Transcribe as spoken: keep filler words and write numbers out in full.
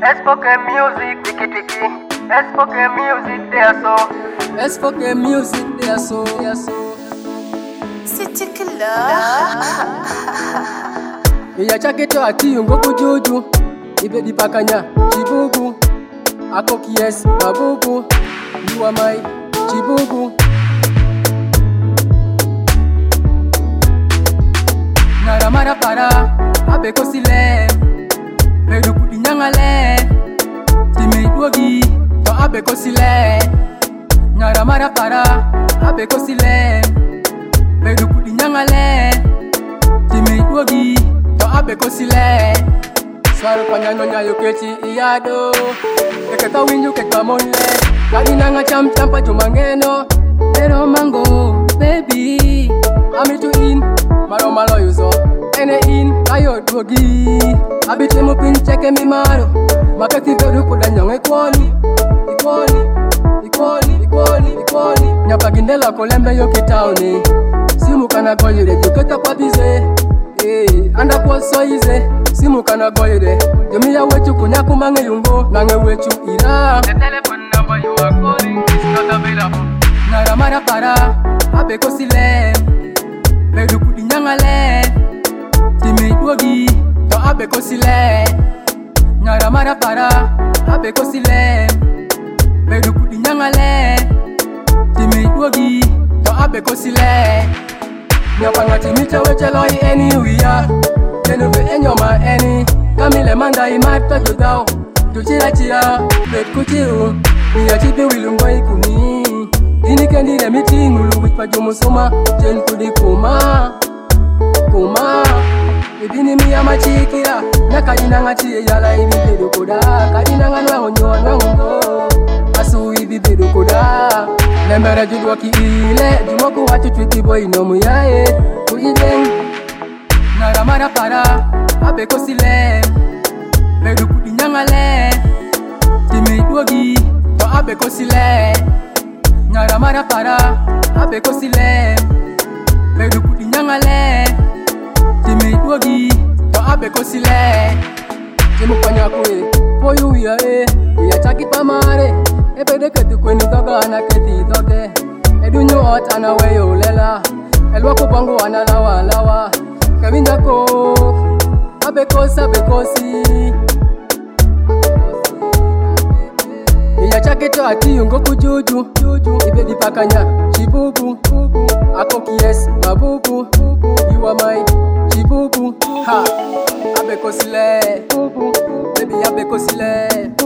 Spoken music, tiki tiki. Spoken music, they are so. Spoken music, they are so, they are so. City killer. Iya chaketo ati ungo kujuju. Ibe dipakanya chibugu. Ako kies mabugu. You are my chibugu. Naramara para abeko sile. Bedu kudinyangale. Timi duogi to abeko sile. Naramara para abeko sile. Bedu kudinyangale. Timi duogi to abeko sile. Swaru panyano nyayo kechi iyado. Eketa winyu ketwa monle. Kadi nanga cham champa jumangeno. Pero mango baby. I'm to in maro malo yuzo. Ene in ayo duogi. Abite mo pin cheke mi maro. Makati bedu kudanyong equali. Equali. Equali. Equali. Equali. Nyapagindela kolembe yo kitaoni. Simu kana goyire juketa kwa bize. Eh, anda kwa soize. Simu kana goyire. Yomi ya wechu kunya kumange yungo. Nange wechu ira. The telephone number you are calling is not available. Naramara para abeko sile. Bedu kudinyangale. Timi duogi to abeko sile. Naramara para abeko sile. Bedu kudinyangale. Timi duogi to abeko sile. Nyapanga timite wecheloi anywhere. Tenuve enyoma eni. Kamile manda imata jodao. Tuchira chira bet kuchiru. Niya chipi wilungo ikuni. Ini kendi le meeting ulu wich pa jumusoma. Jen kudi kuma Kuma Ibini miya machikira. Naka inanga chiye yala ibi bedu kuda. Kadinanga nwa onyo nwa ungo. Asu ibi bedu kuda. Lembere judwa ki ile. Jumoku watu twiki boy nomu yae. Kujibeng Naramara para abeko sile. Bedu kudinyangale. Timi duogi to abeko sile. Naramara para abeko sile. Bedu kudinyangale. Timi duogi to abeko sile. Timu panya kwe poyu ya e. Iya chaki pamare. Ebede ketu kweni toga na keti toge. Edunyo ot anaweyo lela. Elwa kubangu analawa lawa. Kabinda ko abeko sabeko si. Iya chaketo ati ungo kujuju. Ibe dipakanya chibugu. Ako kies mabugu. You are my chibugu. Ha abeko sile. Baby abeko sile.